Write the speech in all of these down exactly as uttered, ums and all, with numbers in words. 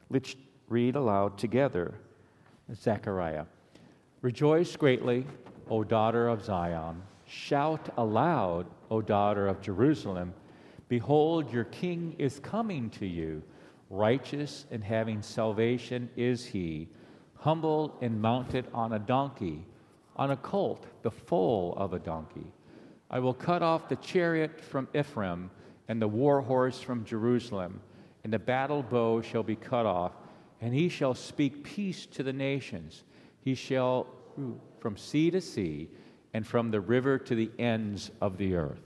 Let's read aloud together. Zechariah. Rejoice greatly, O daughter of Zion. Shout aloud, O daughter of Jerusalem. Behold, your king is coming to you. Righteous and having salvation is he, humble and mounted on a donkey, on a colt, the foal of a donkey. I will cut off the chariot from Ephraim and the war horse from Jerusalem, and the battle bow shall be cut off, and he shall speak peace to the nations. He shall from sea to sea, and from the river to the ends of the earth.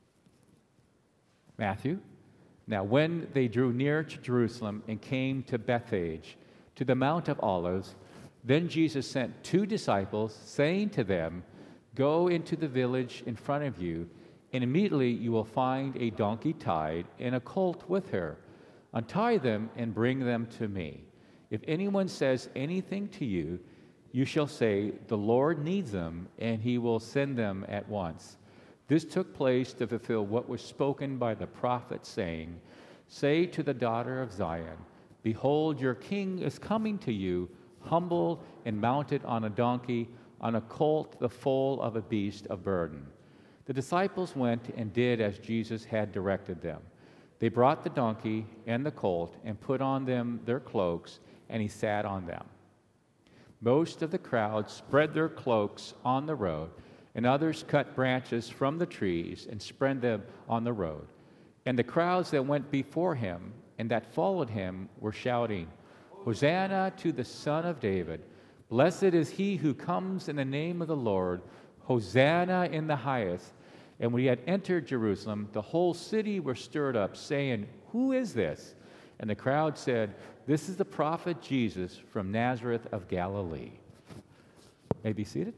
Matthew. Now when they drew near to Jerusalem and came to Bethphage, to the Mount of Olives, then Jesus sent two disciples, saying to them, Go into the village in front of you, and immediately you will find a donkey tied and a colt with her. Untie them and bring them to me. If anyone says anything to you, you shall say, The Lord needs them, and he will send them at once. This took place to fulfill what was spoken by the prophet, saying, Say to the daughter of Zion, Behold, your king is coming to you, humble and mounted on a donkey, on a colt, the foal of a beast of burden. The disciples went and did as Jesus had directed them. They brought the donkey and the colt and put on them their cloaks, and he sat on them. Most of the crowd spread their cloaks on the road, and others cut branches from the trees and spread them on the road. And the crowds that went before him and that followed him were shouting, Hosanna to the Son of David. Blessed is he who comes in the name of the Lord. Hosanna in the highest. And when he had entered Jerusalem, the whole city was stirred up, saying, Who is this? And the crowd said, This is the prophet Jesus from Nazareth of Galilee. May be seated.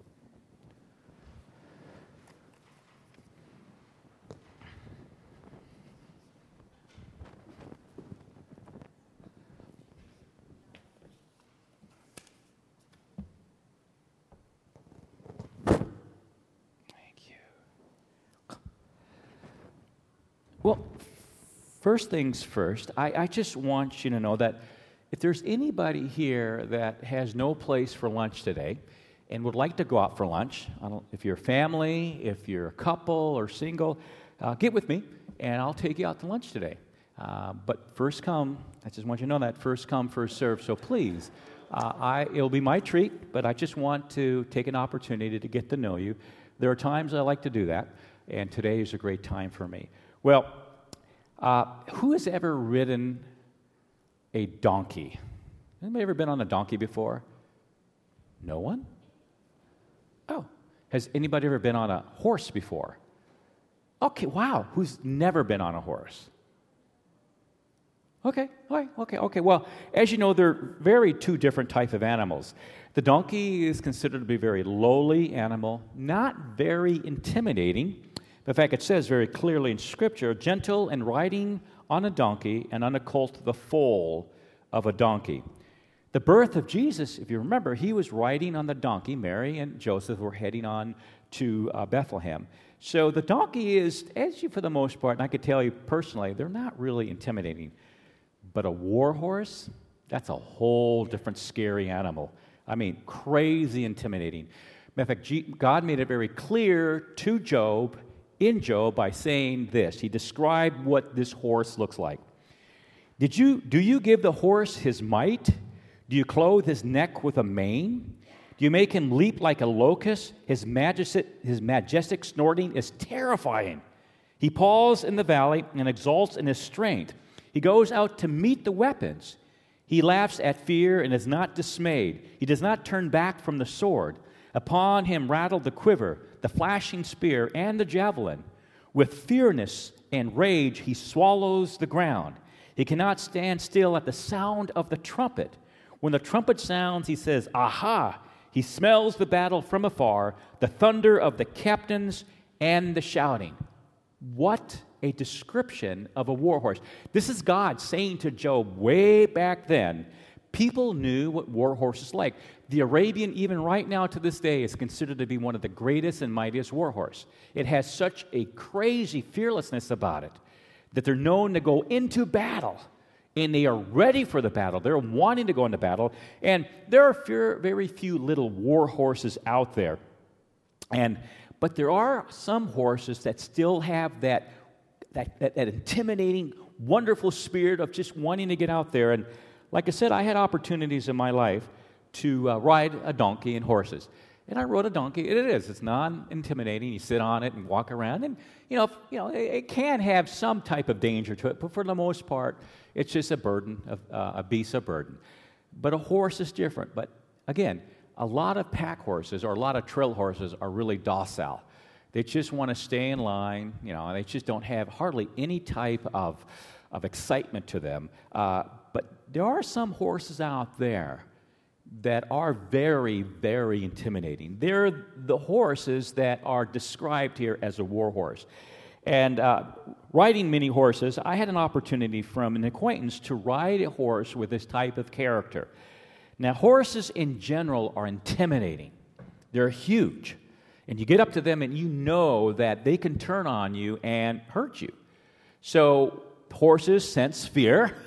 Well, first things first, I, I just want you to know that if there's anybody here that has no place for lunch today and would like to go out for lunch, I don't, if you're a family, if you're a couple or single, uh, get with me and I'll take you out to lunch today. Uh, but first come, I just want you to know that, first come, first serve. So please, uh, I, it'll be my treat, but I just want to take an opportunity to get to know you. There are times I like to do that, and today is a great time for me. Well, uh, who has ever ridden a donkey? Anybody ever been on a donkey before? No one? Oh, has anybody ever been on a horse before? Okay, wow, who's never been on a horse? Okay, okay, okay, okay. Well, as you know, they're very two different types of animals. The donkey is considered to be a very lowly animal, not very intimidating. In fact, it says very clearly in Scripture, gentle and riding on a donkey and on a colt, the foal of a donkey. The birth of Jesus, if you remember, he was riding on the donkey. Mary and Joseph were heading on to uh, Bethlehem. So the donkey is, as you for the most part, and I could tell you personally, they're not really intimidating. But a war horse, that's a whole different scary animal. I mean, crazy intimidating. Matter of fact, God made it very clear to Job, in Job, by saying this. He described what this horse looks like. Did you, do you give the horse his might? Do you clothe his neck with a mane? Do you make him leap like a locust? His majestic, his majestic snorting is terrifying. He paws in the valley and exalts in his strength. He goes out to meet the weapons. He laughs at fear and is not dismayed. He does not turn back from the sword. Upon him rattled the quiver, the flashing spear, and the javelin. With fierceness and rage he swallows the ground. He cannot stand still at the sound of the trumpet. When the trumpet sounds, he says, Aha! He smells the battle from afar, the thunder of the captains and the shouting. What a description of a war horse. This is God saying to Job way back then, people knew what war horses like. The Arabian, even right now to this day, is considered to be one of the greatest and mightiest war horse. It has such a crazy fearlessness about it that they're known to go into battle and they are ready for the battle. They're wanting to go into battle. And there are few, very few little war horses out there. And but there are some horses that still have that, that, that, that intimidating, wonderful spirit of just wanting to get out there. And like I said, I had opportunities in my life to uh, ride a donkey and horses. And I rode a donkey. It is. It's non-intimidating. You sit on it and walk around. And, you know, you know, it, it can have some type of danger to it. But for the most part, it's just a burden, of, uh, a beast of burden. But a horse is different. But, again, a lot of pack horses or a lot of trail horses are really docile. They just want to stay in line. You know, they just don't have hardly any type of, of excitement to them. Uh, but there are some horses out there that are very, very intimidating. They're the horses that are described here as a war horse. And uh, riding many horses, I had an opportunity from an acquaintance to ride a horse with this type of character. Now, horses in general are intimidating. They're huge. And you get up to them and you know that they can turn on you and hurt you. So horses sense fear.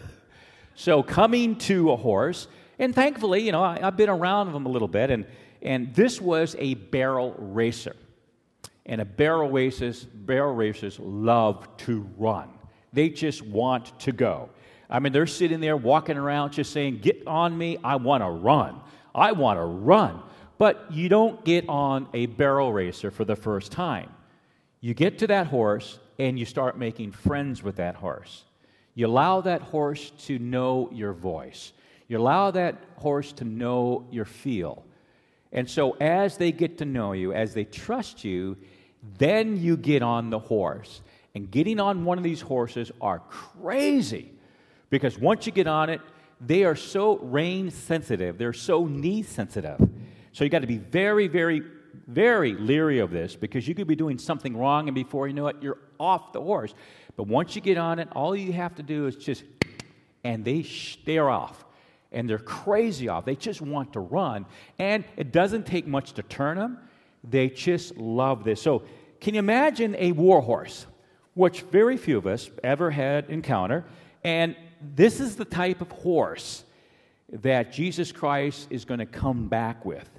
So coming to a horse, and thankfully, you know, I, I've been around them a little bit, and, and this was a barrel racer. And a barrel races, barrel racers love to run. They just want to go. I mean, they're sitting there walking around just saying, get on me, I want to run. I want to run. But you don't get on a barrel racer for the first time. You get to that horse, and you start making friends with that horse. You allow that horse to know your voice. You allow that horse to know your feel. And so as they get to know you, as they trust you, then you get on the horse. And getting on one of these horses are crazy. Because once you get on it, they are so rein sensitive. They're so knee sensitive. So you got to be very, very, very leery of this, because you could be doing something wrong, and before you know it, you're off the horse. But once you get on it, all you have to do is just, and they sh- they're off. And they're crazy off. They just want to run. And it doesn't take much to turn them. They just love this. So can you imagine a war horse, which very few of us ever had encounter? And this is the type of horse that Jesus Christ is going to come back with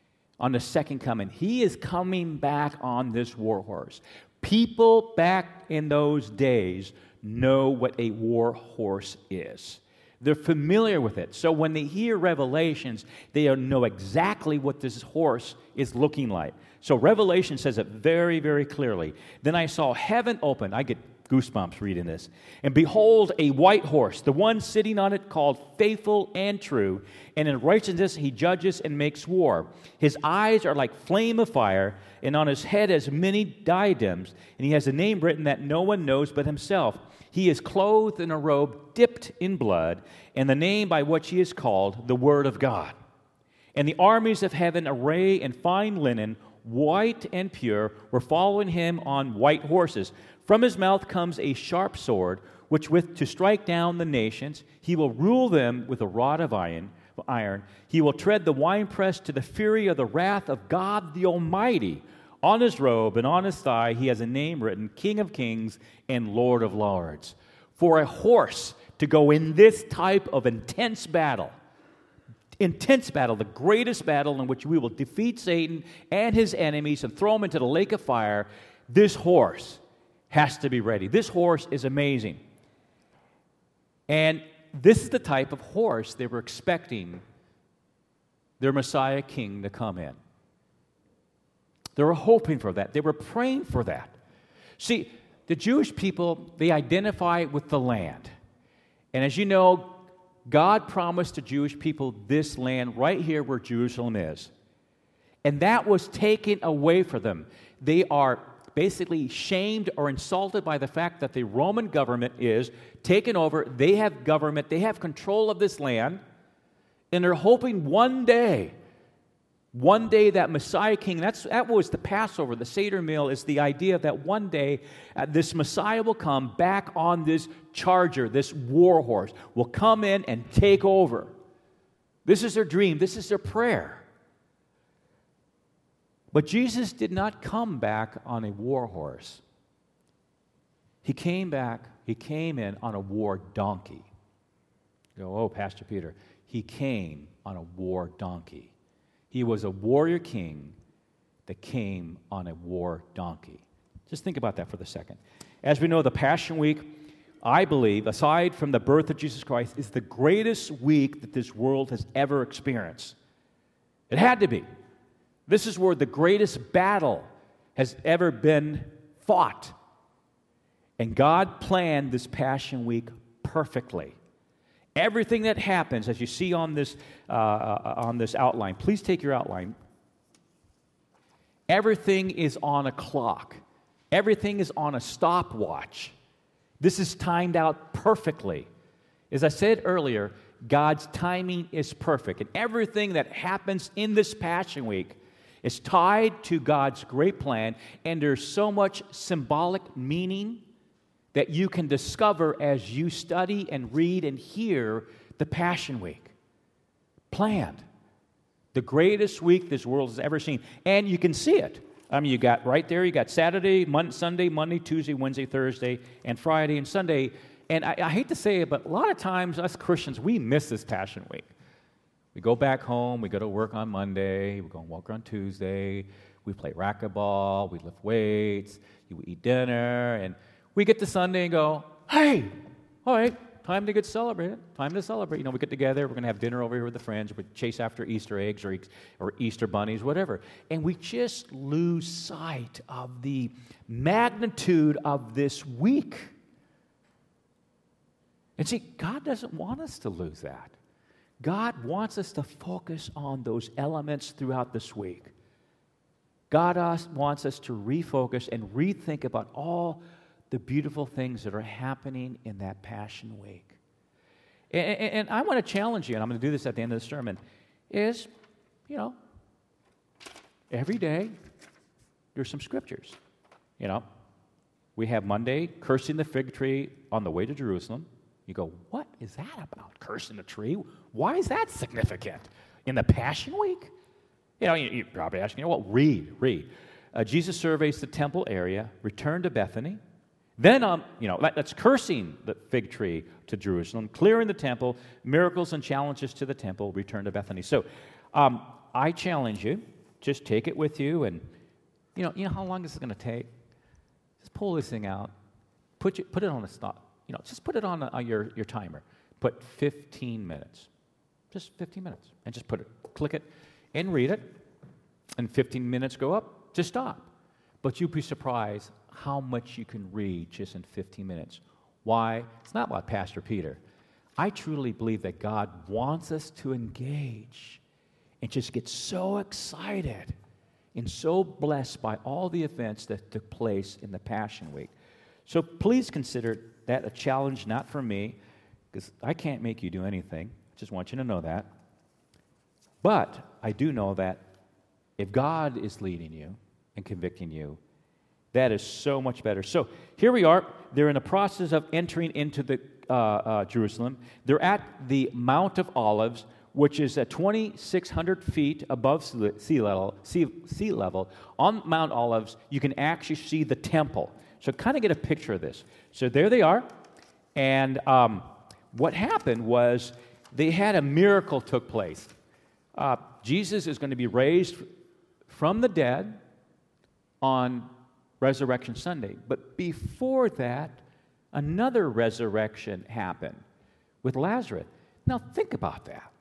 on the second coming. He is coming back on this war horse. People back in those days know what a war horse is. They're familiar with it. So when they hear Revelations, they know exactly what this horse is looking like. So Revelation says it very, very clearly. Then I saw heaven open. I get goosebumps reading this. And behold, a white horse, the one sitting on it called Faithful and True, and in righteousness he judges and makes war. His eyes are like flame of fire, and on his head has many diadems, and he has a name written that no one knows but himself. He is clothed in a robe dipped in blood, and the name by which he is called, the Word of God. And the armies of heaven, arrayed in fine linen, white and pure, were following him on white horses. From his mouth comes a sharp sword, which with to strike down the nations. He will rule them with a rod of iron. Iron. He will tread the winepress to the fury of the wrath of God the Almighty. On his robe and on his thigh he has a name written, King of Kings and Lord of Lords. For a horse to go in this type of intense battle, intense battle, the greatest battle in which we will defeat Satan and his enemies and throw them into the lake of fire, this horse has to be ready. This horse is amazing. And this is the type of horse they were expecting their Messiah King to come in. They were hoping for that. They were praying for that. See, the Jewish people, they identify with the land. And as you know, God promised the Jewish people this land right here where Jerusalem is. And that was taken away from them. They are basically shamed or insulted by the fact that the Roman government is taken over. They have government. They have control of this land. And they're hoping one day, one day that Messiah King, that's, that was the Passover, the Seder meal, is the idea that one day uh, this Messiah will come back on this charger, this war horse, will come in and take over. This is their dream. This is their prayer. But Jesus did not come back on a war horse. He came back, he came in on a war donkey. You go, oh, Pastor Peter, he came on a war donkey. He was a warrior king that came on a war donkey. Just think about that for a second. As we know, the Passion Week, I believe, aside from the birth of Jesus Christ, is the greatest week that this world has ever experienced. It had to be. This is where the greatest battle has ever been fought. And God planned this Passion Week perfectly. Everything that happens, as you see on this, uh, on this outline, please take your outline. Everything is on a clock. Everything is on a stopwatch. This is timed out perfectly. As I said earlier, God's timing is perfect. And everything that happens in this Passion Week is tied to God's great plan. And there's so much symbolic meaning that you can discover as you study and read and hear the Passion Week. Planned. The greatest week this world has ever seen. And you can see it. I mean, you got right there, you got Saturday, Monday, Sunday, Monday, Tuesday, Wednesday, Thursday, and Friday and Sunday. And I, I hate to say it, but a lot of times us Christians, we miss this Passion Week. We go back home, we go to work on Monday, we go and walk on Tuesday, we play racquetball, we lift weights, we eat dinner, and we get to Sunday and go, hey, all right, time to get celebrated, time to celebrate. You know, we get together, we're going to have dinner over here with the friends, we chase after Easter eggs or, or Easter bunnies, whatever. And we just lose sight of the magnitude of this week. And see, God doesn't want us to lose that. God wants us to focus on those elements throughout this week. God wants us to refocus and rethink about all the beautiful things that are happening in that Passion Week. And, and, and I want to challenge you, and I'm going to do this at the end of the sermon, is, you know, every day there's some scriptures. You know, we have Monday, cursing the fig tree on the way to Jerusalem. You go, what is that about? Cursing the tree? Why is that significant? In the Passion Week? You know, you're probably asking, you know what? Read, read. Uh, Jesus surveys the temple area, returned to Bethany. Then, um, you know, that, that's cursing the fig tree to Jerusalem, clearing the temple, miracles and challenges to the temple, return to Bethany. So, um, I challenge you, just take it with you, and you know, you know how long this is going to take. Just pull this thing out, put you, put it on a stop. You know, just put it on, a, on your your timer. Put fifteen minutes, just fifteen minutes, and just put it, click it, and read it. And fifteen minutes go up, just stop. But you'd be surprised how much you can read just in fifteen minutes. Why? It's not about Pastor Peter. I truly believe that God wants us to engage and just get so excited and so blessed by all the events that took place in the Passion Week. So please consider that a challenge, not for me, because I can't make you do anything. I just want you to know that. But I do know that if God is leading you and convicting you, that is so much better. So here we are. They're in the process of entering into the uh, uh, Jerusalem. They're at the Mount of Olives, which is at twenty-six hundred feet above sea level. Sea, sea level. On Mount Olives, you can actually see the temple. So kind of get a picture of this. So there they are. And um, what happened was they had a miracle took place. Uh, Jesus is going to be raised from the dead on Resurrection Sunday. But before that, another resurrection happened with Lazarus. Now think about that.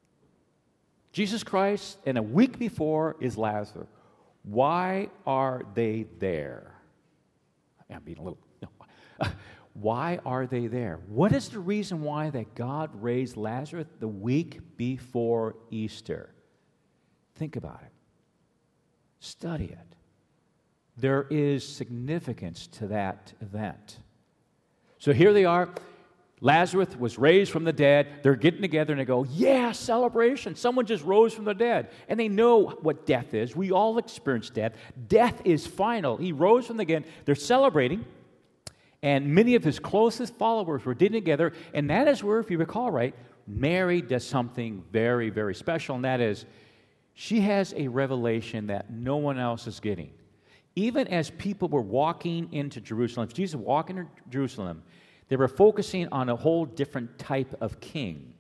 Jesus Christ, and a week before is Lazarus. Why are they there? I'm being a little... No. Why are they there? What is the reason why that God raised Lazarus the week before Easter? Think about it. Study it. There is significance to that event. So here they are. Lazarus was raised from the dead. They're getting together and they go, yeah, celebration. Someone just rose from the dead. And they know what death is. We all experience death. Death is final. He rose from the dead. They're celebrating. And many of his closest followers were getting together. And that is where, if you recall right, Mary does something very, very special. And that is, she has a revelation that no one else is getting. Even as people were walking into Jerusalem, Jesus walking into Jerusalem, They were focusing on a whole different type of king.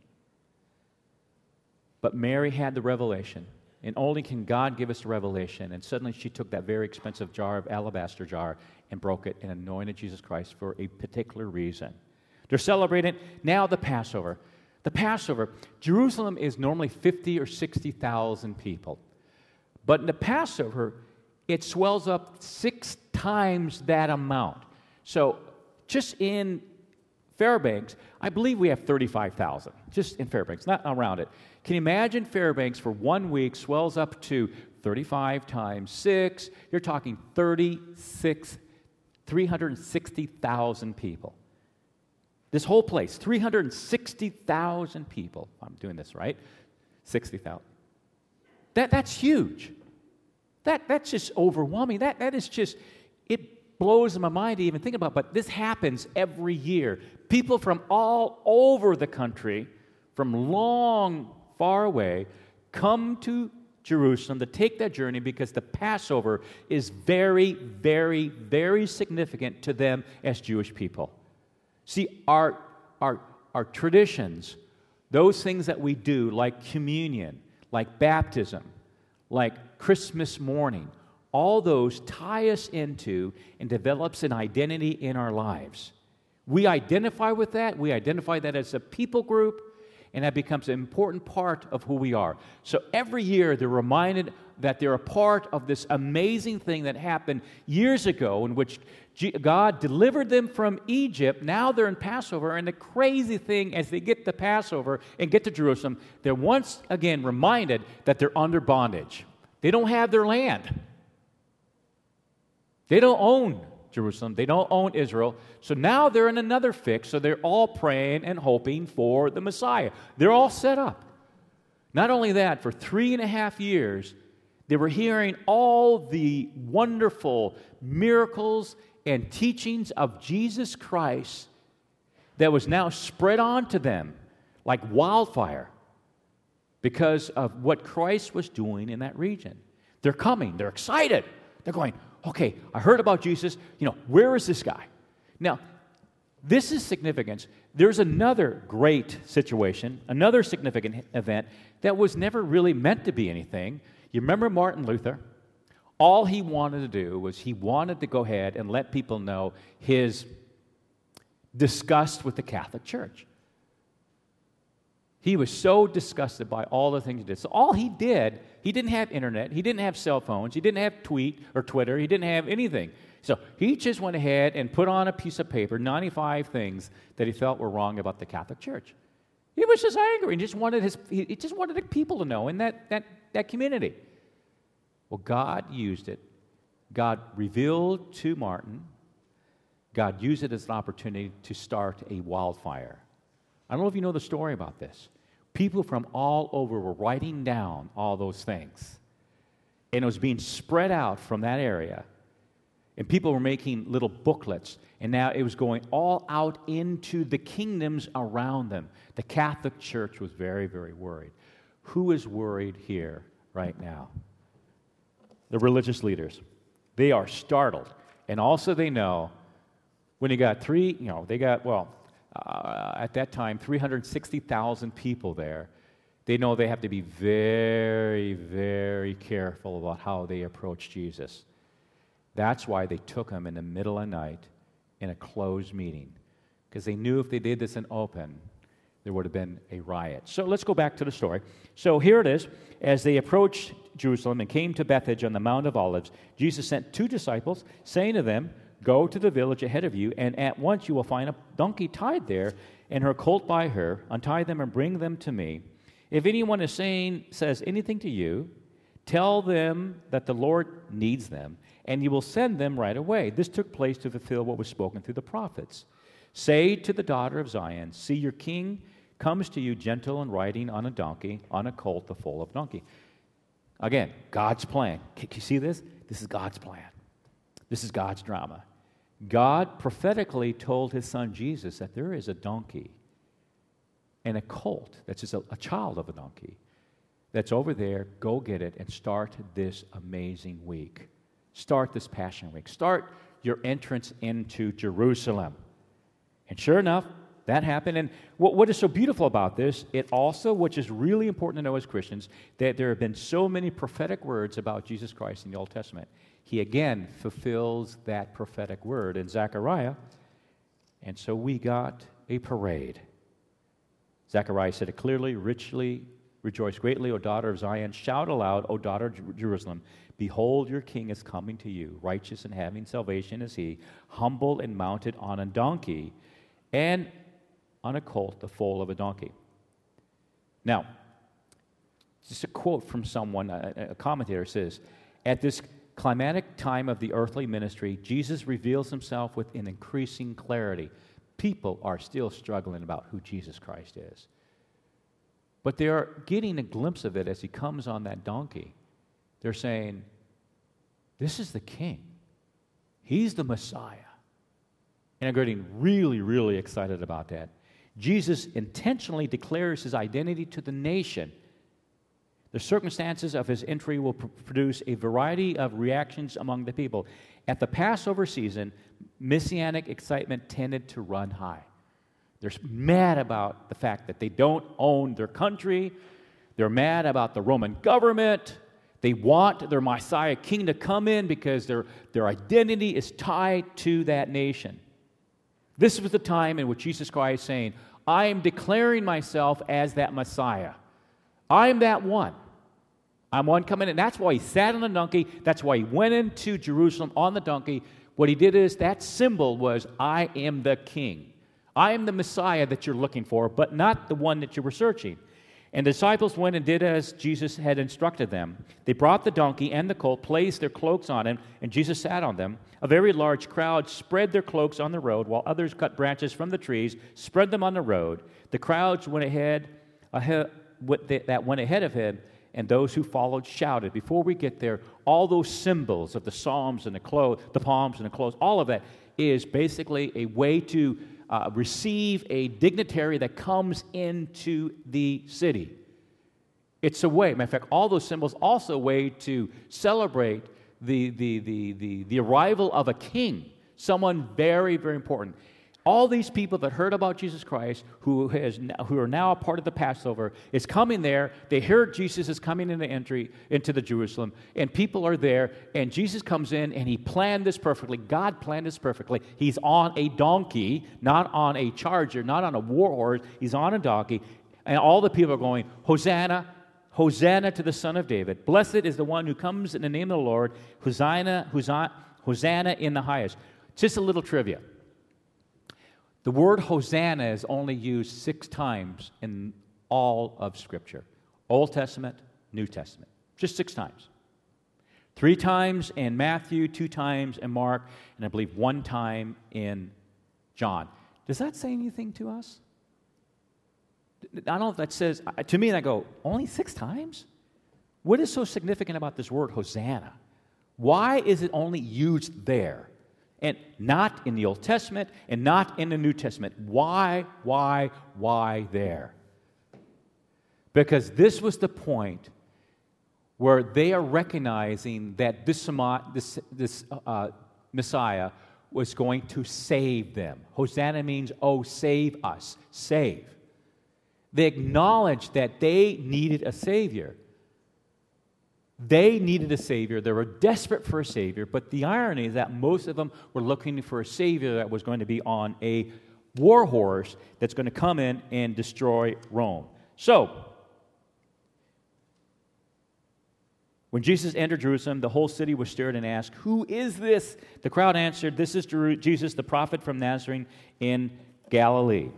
But Mary had the revelation, and only can God give us the revelation. And suddenly she took that very expensive jar of alabaster jar and broke it and anointed Jesus Christ for a particular reason. They're celebrating now the Passover. The Passover, Jerusalem is normally fifty or sixty thousand people. But in the Passover, it swells up six times that amount. So just in Fairbanks, I believe we have thirty-five thousand, just in Fairbanks, not around it. Can you imagine Fairbanks for one week swells up to thirty-five times six? You're talking thirty-six, three hundred sixty thousand people. This whole place, three hundred sixty thousand people. I'm doing this right. sixty thousand. That, that's huge. That, that's just overwhelming. That, that is just, it blows my mind to even think about, but this happens every year. People from all over the country, from long, far away, come to Jerusalem to take that journey because the Passover is very, very, very significant to them as Jewish people. See, our, our, our traditions, those things that we do, like communion, like baptism, like Christmas morning, all those tie us into and develops an identity in our lives. We identify with that. We identify that as a people group, and that becomes an important part of who we are. So every year they're reminded that they're a part of this amazing thing that happened years ago in which God delivered them from Egypt. Now they're in Passover, and the crazy thing, as they get to Passover and get to Jerusalem, they're once again reminded that they're under bondage. They don't have their land. They don't own Jerusalem. They don't own Israel. So now they're in another fix, so they're all praying and hoping for the Messiah. They're all set up. Not only that, for three and a half years, they were hearing all the wonderful miracles and teachings of Jesus Christ that was now spread onto them like wildfire because of what Christ was doing in that region. They're coming. They're excited. They're going, okay, I heard about Jesus. You know, where is this guy? Now, this is significant. There's another great situation, another significant event that was never really meant to be anything. You remember Martin Luther? All he wanted to do was he wanted to go ahead and let people know his disgust with the Catholic Church. He was so disgusted by all the things he did. So all he did, he didn't have internet, he didn't have cell phones, he didn't have tweet or Twitter, he didn't have anything. So he just went ahead and put on a piece of paper ninety-five things that he felt were wrong about the Catholic Church. He was just angry and just wanted his he just wanted the people to know in that that that community. Well, God used it. God revealed to Martin. God used it as an opportunity to start a wildfire. I don't know if you know the story about this. People from all over were writing down all those things. And it was being spread out from that area. And people were making little booklets. And now it was going all out into the kingdoms around them. The Catholic Church was very, very worried. Who is worried here right now? The religious leaders. They are startled. And also they know when you got three, you know, they got, well, uh, at that time, three hundred sixty thousand people there. They know they have to be very, very careful about how they approach Jesus. That's why they took him in the middle of the night in a closed meeting, because they knew if they did this in open, there would have been a riot. So let's go back to the story. So here it is. As they approached Jerusalem and came to Bethphage on the Mount of Olives, Jesus sent two disciples, saying to them, "Go to the village ahead of you, and at once you will find a donkey tied there, and her colt by her. Untie them and bring them to me. If anyone is saying says anything to you, tell them that the Lord needs them, and he will send them right away." This took place to fulfill what was spoken through the prophets. "Say to the daughter of Zion, see, your king comes to you gentle and riding on a donkey, on a colt, the foal of donkey." Again, God's plan. Can you see this? This is God's plan. This is God's drama. God prophetically told his son Jesus that there is a donkey and a colt that's just a, a child of a donkey that's over there. Go get it and start this amazing week. Start this Passion Week. Start your entrance into Jerusalem. And sure enough, that happened. And what, what is so beautiful about this, it also, which is really important to know as Christians, that there have been so many prophetic words about Jesus Christ in the Old Testament. He again fulfills that prophetic word in Zechariah. And so we got a parade. Zechariah said it clearly, richly, rejoice greatly, O daughter of Zion. Shout aloud, O daughter of Jerusalem. Behold, your king is coming to you. Righteous and having salvation is he, humble and mounted on a donkey, and on a colt, the foal of a donkey. Now, just a quote from someone, a, a commentator says, at this climatic time of the earthly ministry, Jesus reveals himself with an increasing clarity. People are still struggling about who Jesus Christ is. But they are getting a glimpse of it as he comes on that donkey. They're saying, this is the king. He's the Messiah. And I'm getting really, really excited about that. Jesus intentionally declares his identity to the nation. The circumstances of his entry will pr- produce a variety of reactions among the people. At the Passover season, messianic excitement tended to run high. They're mad about the fact that they don't own their country. They're mad about the Roman government. They want their Messiah king to come in because their, their identity is tied to that nation. This was the time in which Jesus Christ is saying, I am declaring myself as that Messiah. I am that one. I'm one coming in. That's why he sat on the donkey. That's why he went into Jerusalem on the donkey. What he did is, that symbol was, I am the king. I am the Messiah that you're looking for, but not the one that you were searching. And the disciples went and did as Jesus had instructed them. They brought the donkey and the colt, placed their cloaks on him, and Jesus sat on them. A very large crowd spread their cloaks on the road, while others cut branches from the trees, spread them on the road. The crowds went ahead, ahead that went ahead of him, and those who followed shouted. Before we get there, all those symbols of the psalms and the clothes, the palms and the clothes, all of that is basically a way to uh, receive a dignitary that comes into the city. It's a way. Matter of fact, all those symbols also a way to celebrate the, the, the, the, the arrival of a king, someone very, very important. All these people that heard about Jesus Christ, who has who are now a part of the Passover, is coming there. They heard Jesus is coming into entry into the Jerusalem, and people are there, and Jesus comes in, and he planned this perfectly. God planned this perfectly. He's on a donkey, not on a charger, not on a war horse. He's on a donkey, and all the people are going, Hosanna, Hosanna to the Son of David. Blessed is the one who comes in the name of the Lord. Hosanna, Hosanna, Hosanna in the highest. Just a little trivia. The word Hosanna is only used six times in all of Scripture. Old Testament, New Testament. Just six times. Three times in Matthew, two times in Mark, and I believe one time in John. Does that say anything to us? I don't know if that says, to me, and I go, only six times? What is so significant about this word Hosanna? Why is it only used there? And not in the Old Testament, and not in the New Testament. Why, why, why there? Because this was the point where they are recognizing that this, this, this uh, Messiah was going to save them. Hosanna means, oh, save us, save. They acknowledged that they needed a Savior. They needed a Savior. They were desperate for a Savior, but the irony is that most of them were looking for a Savior that was going to be on a war horse that's going to come in and destroy Rome. So, when Jesus entered Jerusalem, the whole city was stirred and asked, who is this? The crowd answered, this is Jesus, the prophet from Nazareth in Galilee.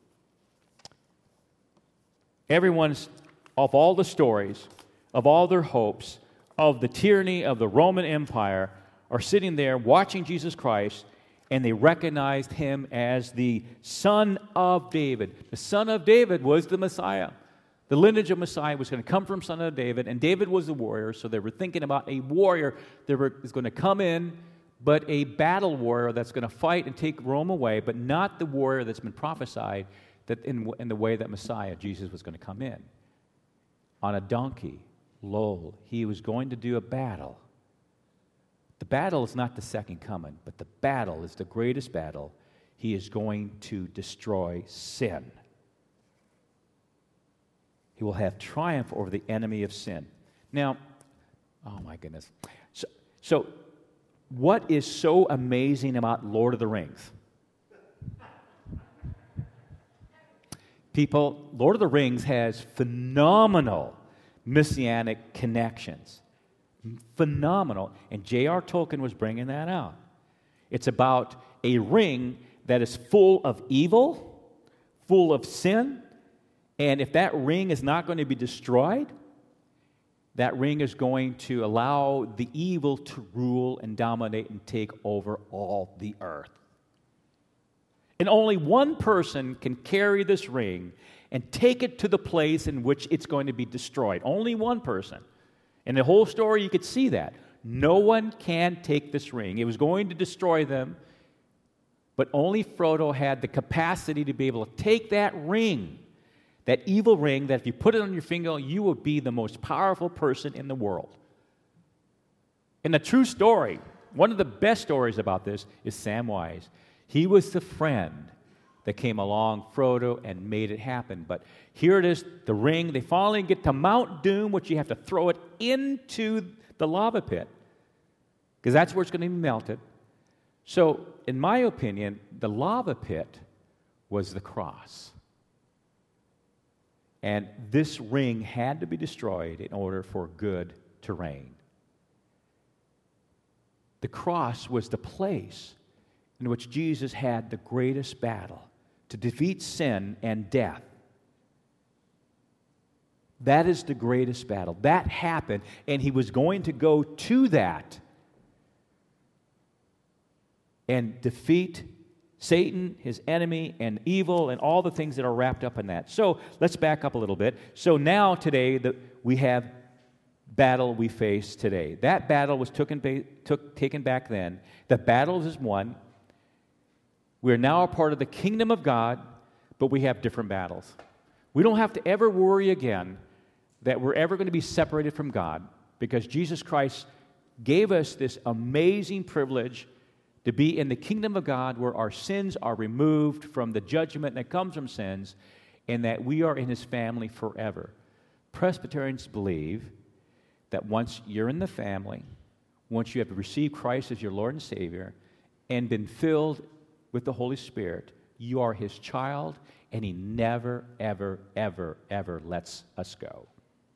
Everyone's, of all the stories, of all their hopes, of the tyranny of the Roman Empire, are sitting there watching Jesus Christ, and they recognized him as the Son of David. The Son of David was the Messiah. The lineage of Messiah was going to come from Son of David, and David was the warrior, so they were thinking about a warrior that was going to come in, but a battle warrior that's going to fight and take Rome away, but not the warrior that's been prophesied that in, in the way that Messiah, Jesus, was going to come in. On a donkey, lo, he was going to do a battle. The battle is not the second coming, but the battle is the greatest battle. He is going to destroy sin. He will have triumph over the enemy of sin. Now, oh my goodness. So, so what is so amazing about Lord of the Rings? People, Lord of the Rings has phenomenal messianic connections. Phenomenal. And J R Tolkien was bringing that out. It's about a ring that is full of evil, full of sin, and if that ring is not going to be destroyed, that ring is going to allow the evil to rule and dominate and take over all the earth. And only one person can carry this ring and take it to the place in which it's going to be destroyed. Only one person. In the whole story, you could see that. No one can take this ring. It was going to destroy them, but only Frodo had the capacity to be able to take that ring, that evil ring, that if you put it on your finger, you would be the most powerful person in the world. And the true story, one of the best stories about this is Samwise. He was the friend that came along Frodo and made it happen. But here it is, the ring. They finally get to Mount Doom, which you have to throw it into the lava pit, because that's where it's going to be melted. So, in my opinion, the lava pit was the cross. And this ring had to be destroyed in order for good to reign. The cross was the place in which Jesus had the greatest battle to defeat sin and death. That is the greatest battle. That happened, and he was going to go to that and defeat Satan, his enemy, and evil, and all the things that are wrapped up in that. So let's back up a little bit. So now today the, we have battle we face today. That battle was taken, took, taken back then. The battle is won. We are now a part of the kingdom of God, but we have different battles. We don't have to ever worry again that we're ever going to be separated from God, because Jesus Christ gave us this amazing privilege to be in the kingdom of God, where our sins are removed from the judgment that comes from sins, and that we are in his family forever. Presbyterians believe that once you're in the family, once you have received Christ as your Lord and Savior and been filled with the Holy Spirit, you are his child, and he never, ever, ever, ever lets us go.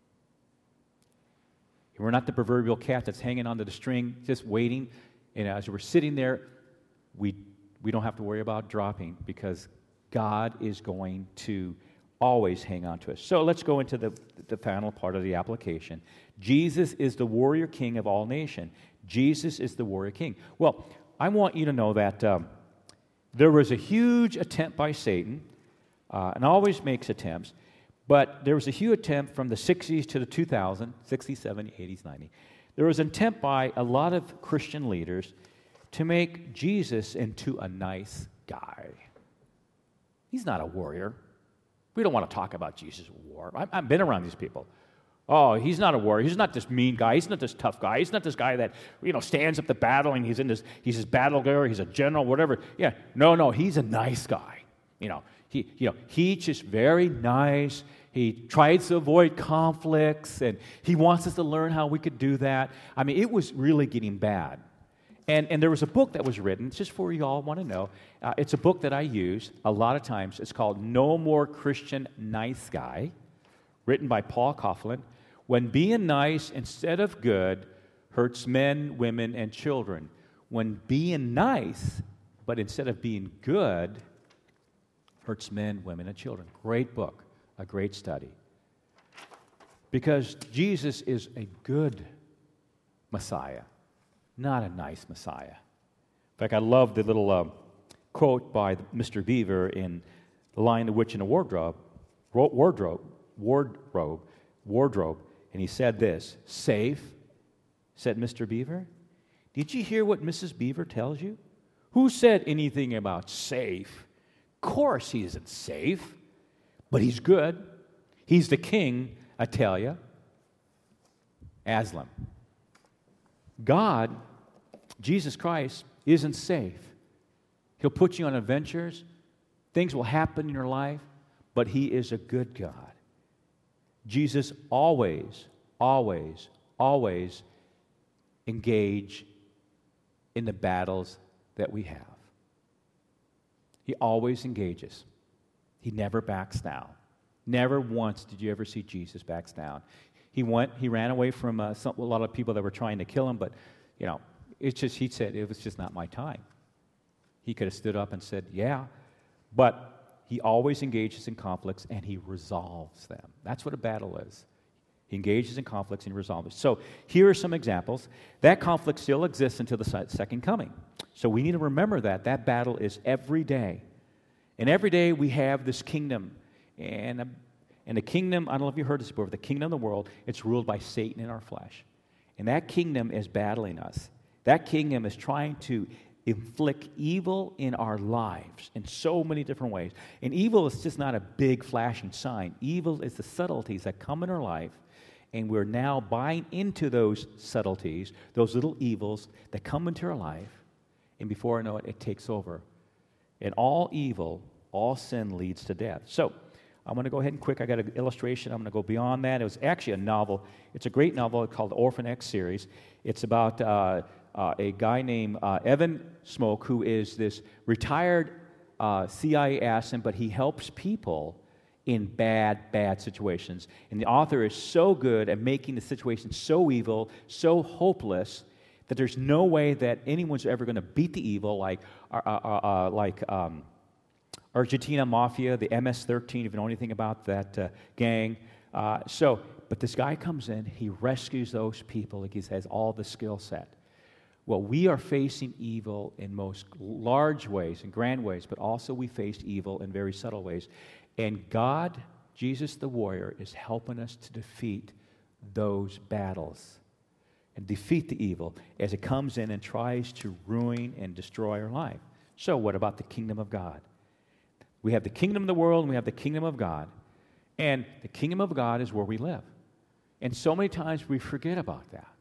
We're not the proverbial cat that's hanging onto the string, just waiting. And as we're sitting there, we, we don't have to worry about dropping, because God is going to always hang on to us. So let's go into the, the final part of the application. Jesus is the warrior king of all nations. Jesus is the warrior king. Well, I want you to know that um, there was a huge attempt by Satan, uh, and always makes attempts, but there was a huge attempt from the sixties to the two thousands, sixties, seventies, eighties, nineties. There was an attempt by a lot of Christian leaders to make Jesus into a nice guy. He's not a warrior. We don't want to talk about Jesus' war. I've, I've been around these people. Oh, he's not a warrior. He's not this mean guy. He's not this tough guy. He's not this guy that, you know, stands up the battle and he's in this, he's his battle glory, he's a general, whatever. Yeah, no, no, he's a nice guy. You know, he, you know, he's just very nice. He tries to avoid conflicts, and he wants us to learn how we could do that. I mean, it was really getting bad. And, and there was a book that was written, just for you all want to know. Uh, it's a book that I use a lot of times. It's called No More Christian Nice Guy, written by Paul Coughlin. When being nice instead of good hurts men, women, and children. When being nice, but instead of being good, hurts men, women, and children. Great book. A great study. Because Jesus is a good Messiah, not a nice Messiah. In fact, I love the little uh, quote by Mister Beaver in The Lion, the Witch, and the Wardrobe, wardrobe, wardrobe, wardrobe, and he said this, "Safe," said Mister Beaver. Did you hear what Missus Beaver tells you? Who said anything about safe? Of course he isn't safe. But he's good. He's the king, I tell you. Aslan. God, Jesus Christ, isn't safe. He'll put you on adventures. Things will happen in your life, but He is a good God. Jesus always, always, always engage in the battles that we have. He always engages. He never backs down. Never once did you ever see Jesus backs down. He went. He ran away from uh, some, a lot of people that were trying to kill him, but, you know, it's just, he said, it was just not my time. He could have stood up and said, yeah, but he always engages in conflicts and he resolves them. That's what a battle is. He engages in conflicts and he resolves it. So here are some examples. That conflict still exists until the second coming. So we need to remember that. That battle is every day. And every day we have this kingdom. And, and the kingdom, I don't know if you heard this before, but the kingdom of the world, it's ruled by Satan in our flesh. And that kingdom is battling us. That kingdom is trying to inflict evil in our lives in so many different ways. And evil is just not a big flashing sign. Evil is the subtleties that come in our life, and we're now buying into those subtleties, those little evils that come into our life, and before I know it, it takes over. And all evil, all sin leads to death. So I'm going to go ahead and quick. I got an illustration. I'm going to go beyond that. It was actually a novel. It's a great novel called the Orphan X series. It's about uh, uh, a guy named uh, Evan Smoke, who is this retired uh, C I A assassin, but he helps people in bad, bad situations. And the author is so good at making the situation so evil, so hopeless, that there's no way that anyone's ever going to beat the evil, like uh, uh, uh, like um, Argentina Mafia, the M S thirteen, if you know anything about that uh, gang. Uh, so, but this guy comes in, he rescues those people, like he has all the skill set. Well, we are facing evil in most large ways and grand ways, but also we face evil in very subtle ways. And God, Jesus the warrior, is helping us to defeat those battles and defeat the evil as it comes in and tries to ruin and destroy our life. So what about the kingdom of God? We have the kingdom of the world and we have the kingdom of God. And the kingdom of God is where we live. And so many times we forget about that.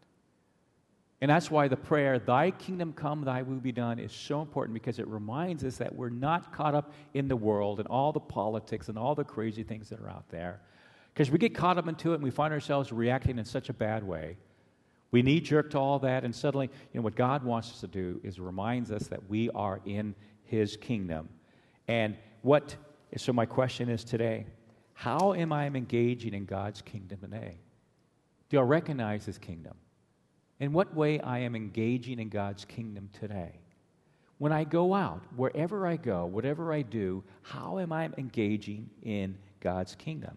And that's why the prayer, thy kingdom come, thy will be done, is so important, because it reminds us that we're not caught up in the world and all the politics and all the crazy things that are out there. Because we get caught up into it and we find ourselves reacting in such a bad way. We knee-jerk to all that, and suddenly, you know, what God wants us to do is reminds us that we are in His kingdom. And what, so my question is today, how am I engaging in God's kingdom today? Do I recognize His kingdom? In what way I am engaging in God's kingdom today? When I go out, wherever I go, whatever I do, how am I engaging in God's kingdom?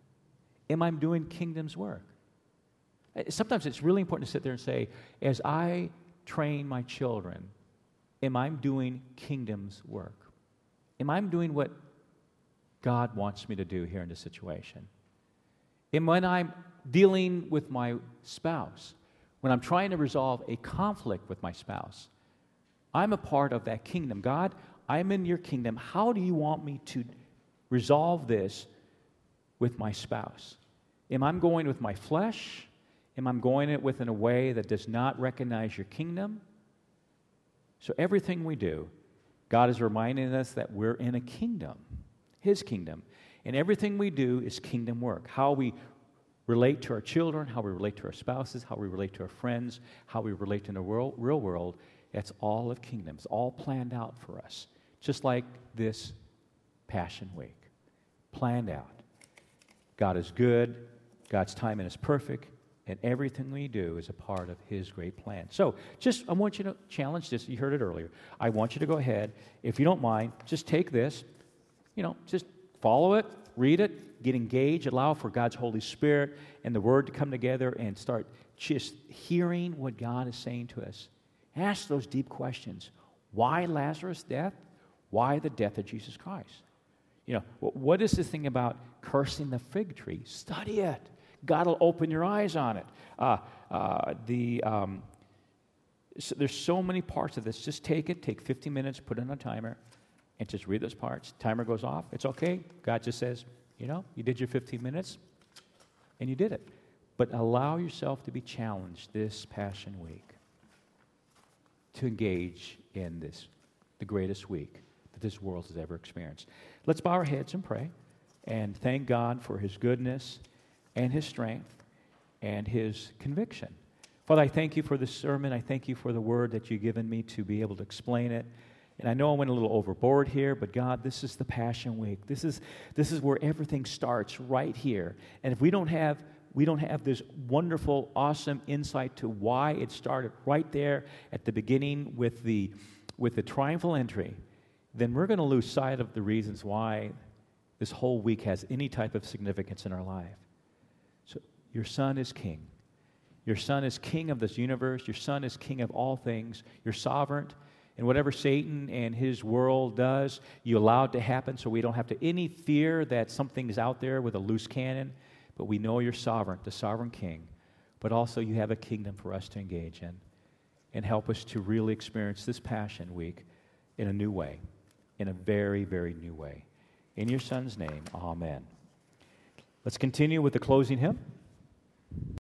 Am I doing kingdom's work? Sometimes it's really important to sit there and say, as I train my children, am I doing kingdom's work? Am I doing what God wants me to do here in this situation? And when I'm dealing with my spouse, when I'm trying to resolve a conflict with my spouse, I'm a part of that kingdom. God, I'm in your kingdom. How do you want me to resolve this with my spouse? Am I going with my flesh? Am I going it with in a way that does not recognize your kingdom? So everything we do, God is reminding us that we're in a kingdom, His kingdom. And everything we do is kingdom work. How we relate to our children, how we relate to our spouses, how we relate to our friends, how we relate in the world, real world, that's all of kingdom. It's all planned out for us. Just like this Passion Week. Planned out. God is good. God's timing is perfect. And everything we do is a part of His great plan. So just, I want you to challenge this. You heard it earlier. I want you to go ahead. If you don't mind, just take this. You know, just follow it, read it, get engaged, allow for God's Holy Spirit and the Word to come together and start just hearing what God is saying to us. Ask those deep questions. Why Lazarus' death? Why the death of Jesus Christ? You know, what is this thing about cursing the fig tree? Study it. God will open your eyes on it. Uh, uh, the um, so there's so many parts of this. Just take it, take fifteen minutes, put it on a timer, and just read those parts. Timer goes off. It's okay. God just says, you know, you did your fifteen minutes, and you did it. But allow yourself to be challenged this Passion Week to engage in this the greatest week that this world has ever experienced. Let's bow our heads and pray and thank God for His goodness and His strength and His conviction. Father, I thank You for this sermon. I thank You for the word that You've given me to be able to explain it. And I know I went a little overboard here, but God, this is the Passion Week. This is this is where everything starts right here. And if we don't have we don't have this wonderful, awesome insight to why it started right there at the beginning with the with the triumphal entry, then we're going to lose sight of the reasons why this whole week has any type of significance in our life. So your Son is King. Your Son is King of this universe. Your Son is King of all things. You're sovereign. And whatever Satan and his world does, you allow it to happen so we don't have to any fear that something's out there with a loose cannon. But we know You're sovereign, the sovereign King. But also You have a kingdom for us to engage in. And help us to really experience this Passion Week in a new way. In a very, very new way. In Your Son's name, amen. Let's continue with the closing hymn.